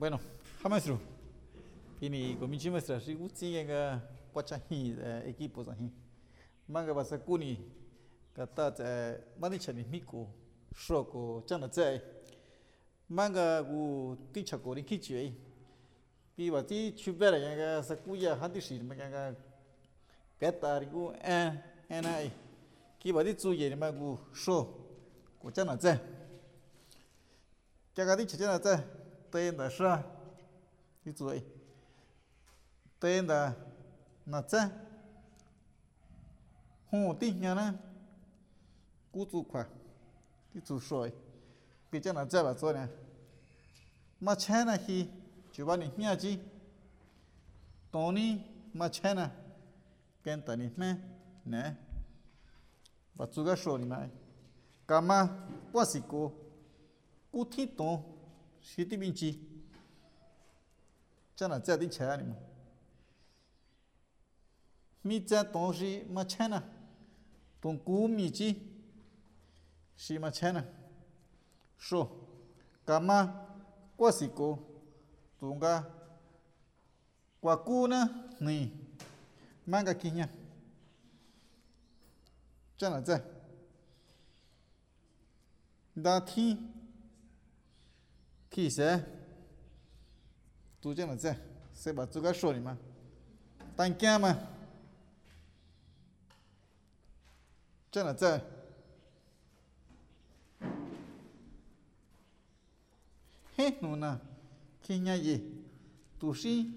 Bueno, maestro, ini komichi maestra, si utsi nga pachahi equipos ahi. Manga basakuni kata mani chani miku shoko chana tsai. Manga gu ticha kori kichi ai. Pi bati chubera nga sakuya hadishi manga peta rigu ai. Ki bati tsuye ma gu sho ko chana tsai. Kya gadi chana tsai. Tenda sha đi chuối tenda na cha hu ti nya na ku chu kwa ti chu soi pi cha na cha ba cho ne ma cha na hi chu ba ni nya ji to ni ma cha na ken ta ni me ne ba chu ga sho ni mai kama kwasiko ku thi to shi ti bin chi chana cha di cha ni mi cha to shi ma cha na tong ku mi chi shi ma cha na sho kama kwasiko tunga kwa ku na ni manga kinya chana cha da thi se tu chana cha se ba chu ga sho ni ma tan kya ma chana cha he nu na kinya ye tu shi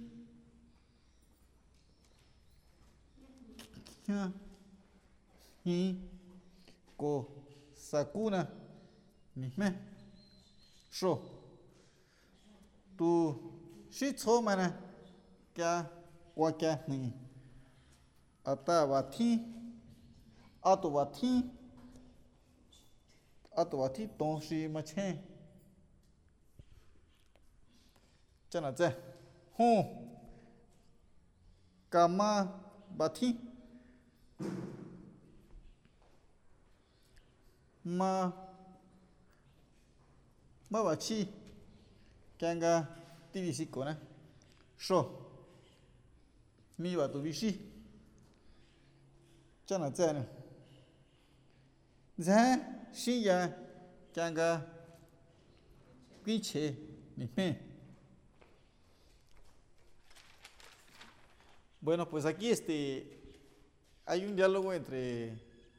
kya hi ko sakuna ni me sho tu shi cho ma na kya wa kya ni ata wa thi ato wa thi to shi ma che chana cha hu kama ba thi ma ba chi kanga ti si ko na sho mi ba tu bi shi chana cha ne za shi ya kanga quy che ni me. Bueno, pues aquí hay un diálogo entre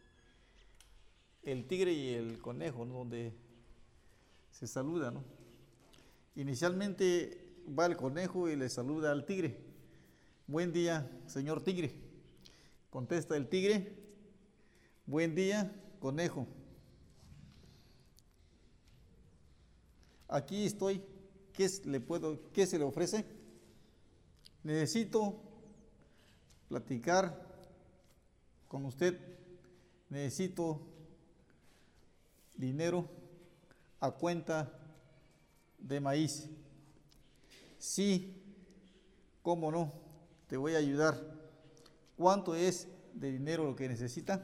el tigre y el conejo, ¿no? Donde se saluda, ¿no? Inicialmente va el conejo y le saluda al tigre. Buen día, señor tigre. Contesta el tigre. Buen día, conejo. Aquí estoy. ¿Qué se le ofrece? Necesito platicar con usted. Necesito dinero a cuenta de maíz. Sí, cómo no, te voy a ayudar. ¿Cuánto es de dinero lo que necesita?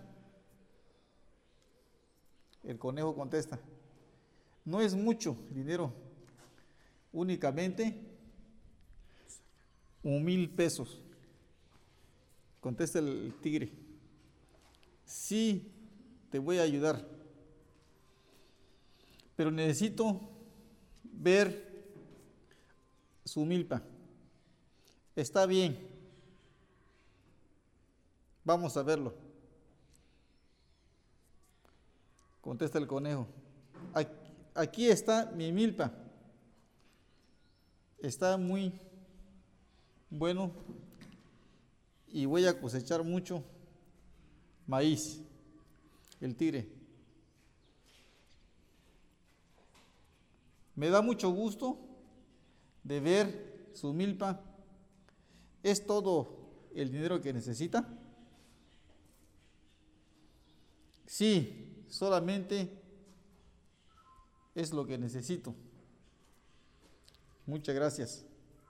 El conejo contesta, no es mucho dinero, únicamente 1,000 pesos. Contesta el tigre, sí, te voy a ayudar, pero necesito ver su milpa. Está bien, vamos a verlo. Contesta el conejo, aquí está mi milpa. Está muy bueno y voy a cosechar mucho maíz. El tigre, me da mucho gusto de ver su milpa. ¿Es todo el dinero que necesita? Sí, solamente es lo que necesito. Muchas gracias.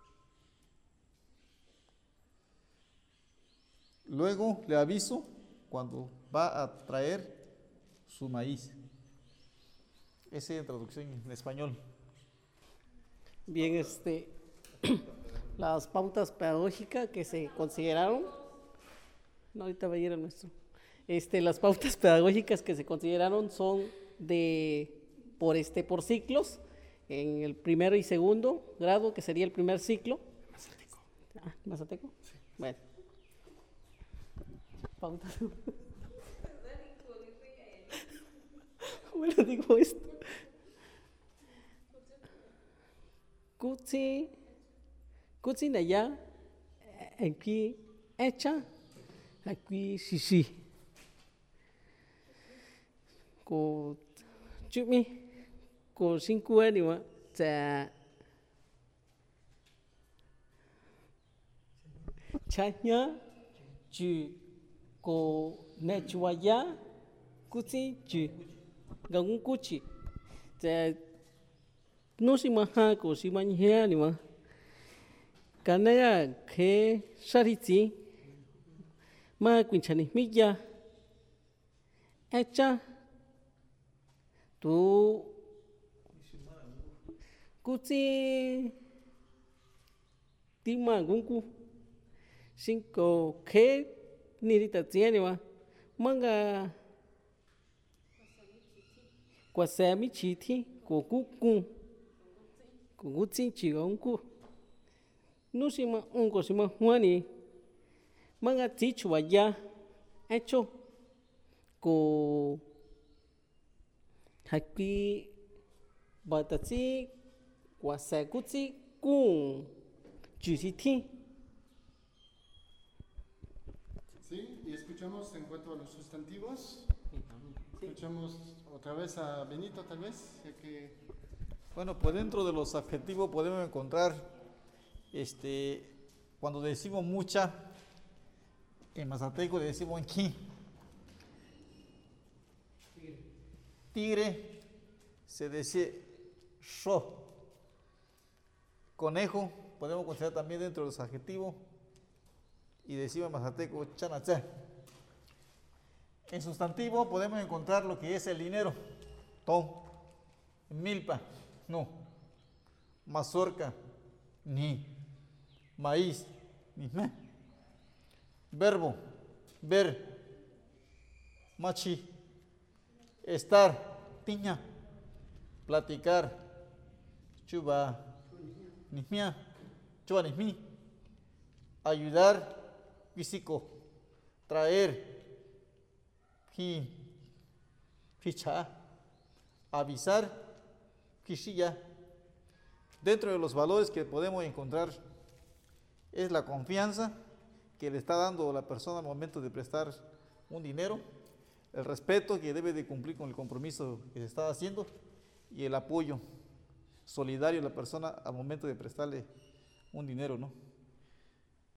Luego le aviso cuando va a traer su maíz. Esa es la traducción en español. Bien, las pautas pedagógicas que se consideraron, no, ahorita va a ir el nuestro. Las pautas pedagógicas que se consideraron son por ciclos, en el primero y segundo grado, que sería el primer ciclo. ¿Mazateco? Sí. Bueno. Pautas. Bueno, digo esto. Kutsi naya, aquí hecha, aquí shishi. Ko chumi, ko shinku anima, chanya, chu, ko nechuaya, kutsi, chu, gangun kuchi. No si maha ko si manhia ni ma kanaya ke shariti ma quinchani milla echa tu kutsi tima gunku cinco ke nirita tiene ma manga kwasami chiti ko kuku kugutsi chigonku nusima unko sima juani manga tichua ya hecho ko haki batatsi kwasakutsi kun chusiti. Sí, y escuchamos en cuanto a los sustantivos. Escuchamos otra vez a Benito, tal vez, ya que Bueno, pues dentro de los adjetivos podemos encontrar, cuando decimos mucha, en mazateco le decimos enqui. Tigre se dice sho. Conejo podemos considerar también dentro de los adjetivos y decimos en mazateco chanacha. En sustantivo podemos encontrar lo que es el dinero, to, milpa, no, mazorca, ni, maíz, ni, me. Verbo, ver, machi, estar, tiña, platicar, chuba, nismia, chuba nismi, ayudar, físico, traer, ficha, avisar, quishilla. Dentro de los valores que podemos encontrar es la confianza que le está dando la persona al momento de prestar un dinero, el respeto que debe de cumplir con el compromiso que se está haciendo y el apoyo solidario de la persona al momento de prestarle un dinero, ¿no?